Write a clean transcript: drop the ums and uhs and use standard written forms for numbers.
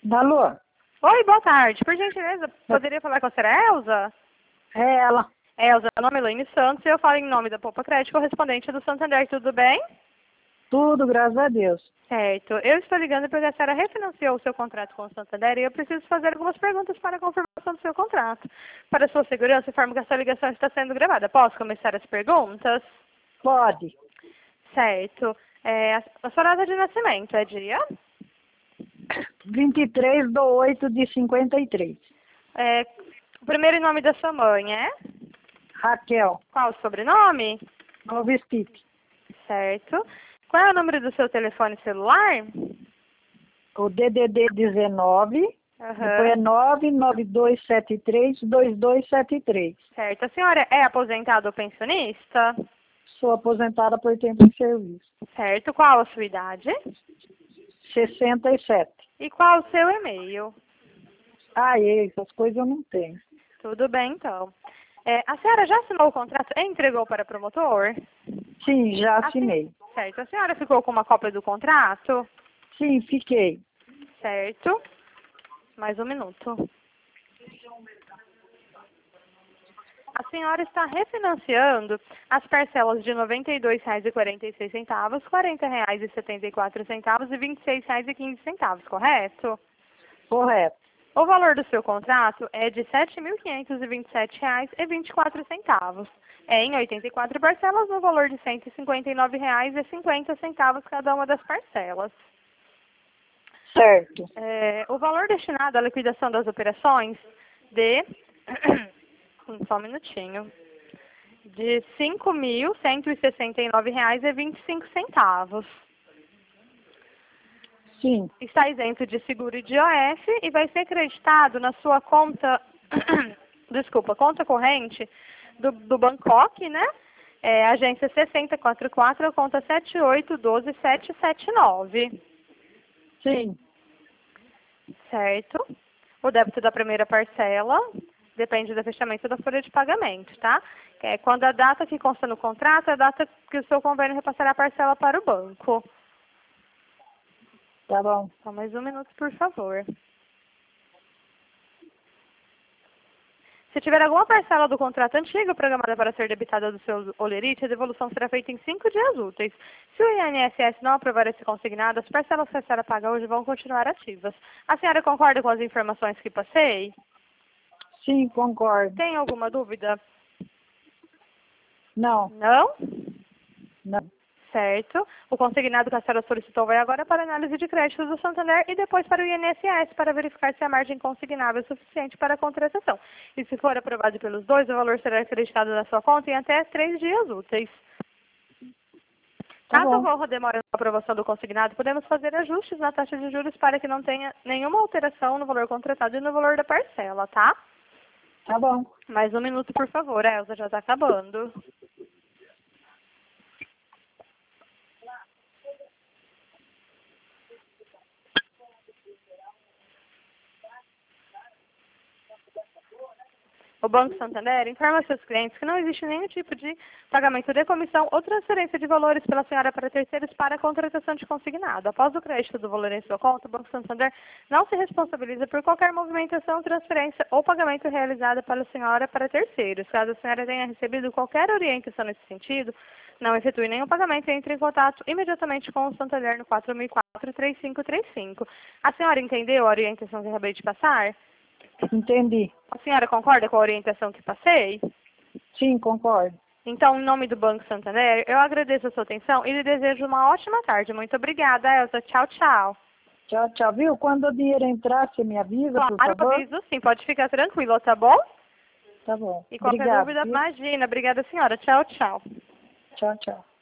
Alô? Oi, boa tarde. Por gentileza, poderia falar com a senhora Elza? É ela. Elza, meu nome é Elaine Santos e eu falo em nome da Poupa Crédito, correspondente do Santander. Tudo bem? Tudo, graças a Deus. Certo. Eu estou ligando porque a senhora refinanciou o seu contrato com o Santander e eu preciso fazer algumas perguntas para a confirmação do seu contrato. Para sua segurança, informo que a sua ligação está sendo gravada. Posso começar as perguntas? Pode. Certo. A sua data de nascimento é dia? 23/8/53. O primeiro nome da sua mãe é? Raquel. Qual o sobrenome? Novestick. Certo. Qual é o número do seu telefone celular? O DDD 19. Depois é 992732273. Certo. A senhora é aposentada ou pensionista? Sou aposentada por tempo de serviço. Certo. Qual a sua idade? 67. E qual o seu e-mail? Essas coisas eu não tenho. Tudo bem, então. A senhora já assinou o contrato e entregou para o promotor? Sim, já assinei. Certo. A senhora ficou com uma cópia do contrato? Sim, fiquei. Certo. Mais um minuto. A senhora está refinanciando as parcelas de R$ 92,46, R$ 40,74 e R$ 26,15, correto? Correto. O valor do seu contrato é de R$ 7.527,24. Em 84 parcelas, no valor de R$ 159,50 cada uma das parcelas. Certo. O valor destinado à liquidação das operações de... Só um minutinho. De R$ 5.169,25. Sim. Está isento de seguro de IOF e vai ser acreditado na sua conta, conta corrente do Bangkok, né? Agência 6044, conta 7812779. Sim. Certo. O débito da primeira parcela depende do fechamento da folha de pagamento, tá? Quando a data que consta no contrato é a data que o seu convênio repassará a parcela para o banco. Tá bom. Só mais um minuto, por favor. Se tiver alguma parcela do contrato antigo programada para ser debitada do seu olerite, a devolução será feita em 5 dias úteis. Se o INSS não aprovar esse consignado, as parcelas que a senhora paga hoje vão continuar ativas. A senhora concorda com as informações que passei? Sim, concordo. Tem alguma dúvida? Não. Não? Não. Certo. O consignado que a senhora solicitou vai agora para a análise de créditos do Santander e depois para o INSS para verificar se a margem consignável é suficiente para a contratação. E se for aprovado pelos dois, o valor será acreditado na sua conta em até 3 dias úteis. Tá Caso bom. ocorra demora na aprovação do consignado, podemos fazer ajustes na taxa de juros para que não tenha nenhuma alteração no valor contratado e no valor da parcela, tá? Tá bom. Mais um minuto, por favor. A Elza já está acabando. O Banco Santander informa seus clientes que não existe nenhum tipo de pagamento de comissão ou transferência de valores pela senhora para terceiros para a contratação de consignado. Após o crédito do valor em sua conta, o Banco Santander não se responsabiliza por qualquer movimentação, transferência ou pagamento realizada pela senhora para terceiros. Caso a senhora tenha recebido qualquer orientação nesse sentido, não efetue nenhum pagamento e entre em contato imediatamente com o Santander no 4004-3535. A senhora entendeu a orientação que eu acabei de passar? Entendi. A senhora concorda com a orientação que passei? Sim, concordo. Então, em nome do Banco Santander, eu agradeço a sua atenção e lhe desejo uma ótima tarde. Muito obrigada, Elza. Tchau, tchau. Tchau, tchau. Viu? Quando o dinheiro entrar, você me avisa, por Claro, favor? aviso sim. Pode ficar tranquilo, tá bom? Tá bom. E qualquer Obrigado, dúvida, viu? imagina. Obrigada, senhora. Tchau, tchau. Tchau, tchau.